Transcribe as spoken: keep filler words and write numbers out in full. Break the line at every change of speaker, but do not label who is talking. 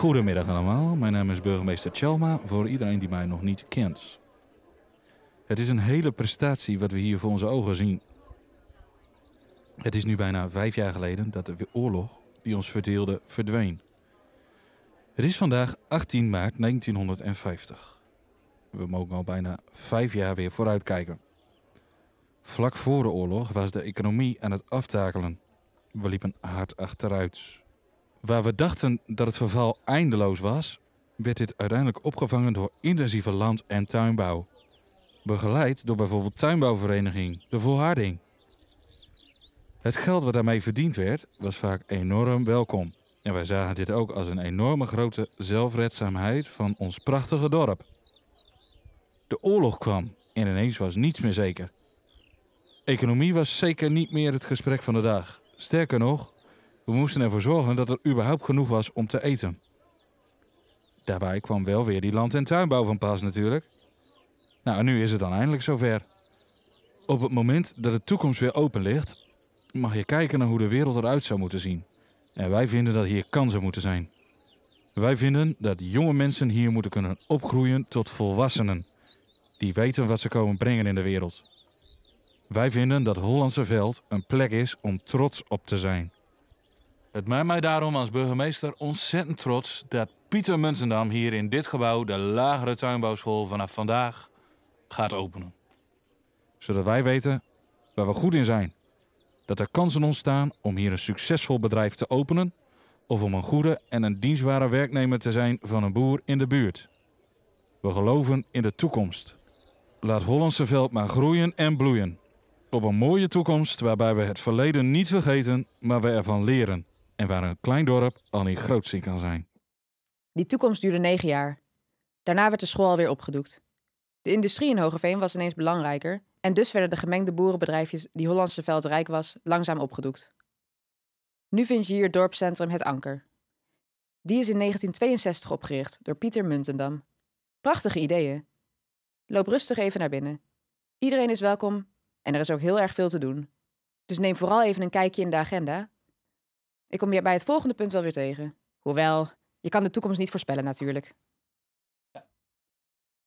Goedemiddag allemaal, mijn naam is burgemeester Tjalma, voor iedereen die mij nog niet kent. Het is een hele prestatie wat we hier voor onze ogen zien. Het is nu bijna vijf jaar geleden dat de oorlog die ons verdeelde verdween. Het is vandaag achttien maart negentienhonderdvijftig. We mogen al bijna vijf jaar weer vooruitkijken. Vlak voor de oorlog was de economie aan het aftakelen. We liepen hard achteruit. Waar we dachten dat het verval eindeloos was, werd dit uiteindelijk opgevangen door intensieve land- en tuinbouw. Begeleid door bijvoorbeeld tuinbouwvereniging De Volharding. Het geld wat daarmee verdiend werd, was vaak enorm welkom. En wij zagen dit ook als een enorme grote zelfredzaamheid van ons prachtige dorp. De oorlog kwam en ineens was niets meer zeker. Economie was zeker niet meer het gesprek van de dag. Sterker nog, we moesten ervoor zorgen dat er überhaupt genoeg was om te eten. Daarbij kwam wel weer die land- en tuinbouw van pas natuurlijk. Nou, en nu is het dan eindelijk zover. Op het moment dat de toekomst weer open ligt, mag je kijken naar hoe de wereld eruit zou moeten zien. En wij vinden dat hier kansen moeten zijn. Wij vinden dat jonge mensen hier moeten kunnen opgroeien tot volwassenen, die weten wat ze komen brengen in de wereld. Wij vinden dat Hollandse Veld een plek is om trots op te zijn. Het maakt mij daarom als burgemeester ontzettend trots dat Pieter Muntendam hier in dit gebouw de lagere tuinbouwschool vanaf vandaag gaat openen. Zodat wij weten waar we goed in zijn. Dat er kansen ontstaan om hier een succesvol bedrijf te openen of om een goede en een dienstbare werknemer te zijn van een boer in de buurt. We geloven in de toekomst. Laat Hollandse Veld maar groeien en bloeien. Op een mooie toekomst waarbij we het verleden niet vergeten, maar we ervan leren. En waar een klein dorp al niet groot zien kan zijn.
Die toekomst duurde negen jaar. Daarna werd de school alweer opgedoekt. De industrie in Hoogeveen was ineens belangrijker en dus werden de gemengde boerenbedrijfjes die Hollandse Veld rijk was, langzaam opgedoekt. Nu vind je hier het dorpscentrum Het Anker. Die is in negentien tweeënzestig opgericht door Pieter Muntendam. Prachtige ideeën. Loop rustig even naar binnen. Iedereen is welkom en er is ook heel erg veel te doen. Dus neem vooral even een kijkje in de agenda. Ik kom je bij het volgende punt wel weer tegen. Hoewel, je kan de toekomst niet voorspellen natuurlijk.